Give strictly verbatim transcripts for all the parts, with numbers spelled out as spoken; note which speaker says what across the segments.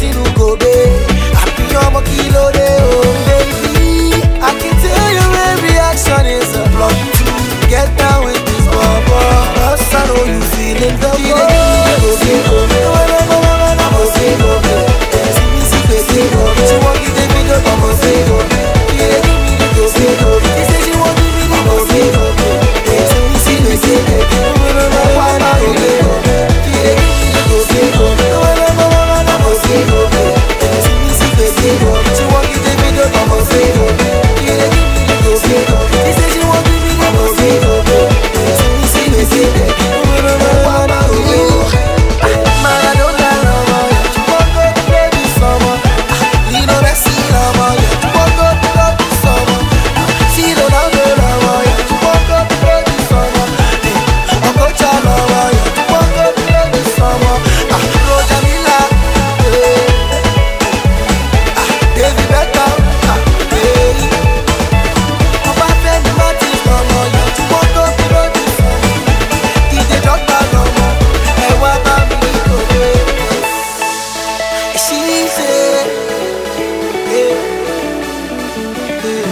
Speaker 1: nínú gòbè. Àbíyàn ọmọ kí ló dé o, baby. I can tell your every action is a plot to get down with this bubble. Cause I know you feeling the bubble. She dey give me the go, I'm a say go, see me see baby go. She want me to be the I'm a say go. She dey give me the go, say go. She say she want me to be the I'm a say go. See me see baby go. Why not go? She dey give me the go, say go. I'm a say go. See me see baby go. She want me to be the I'm a say go. She dey give me the go, say go. She say she want me to be the I'm a say go. See me see baby go. Why not go?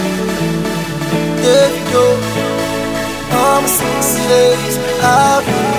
Speaker 1: I'm sexy ladies, I've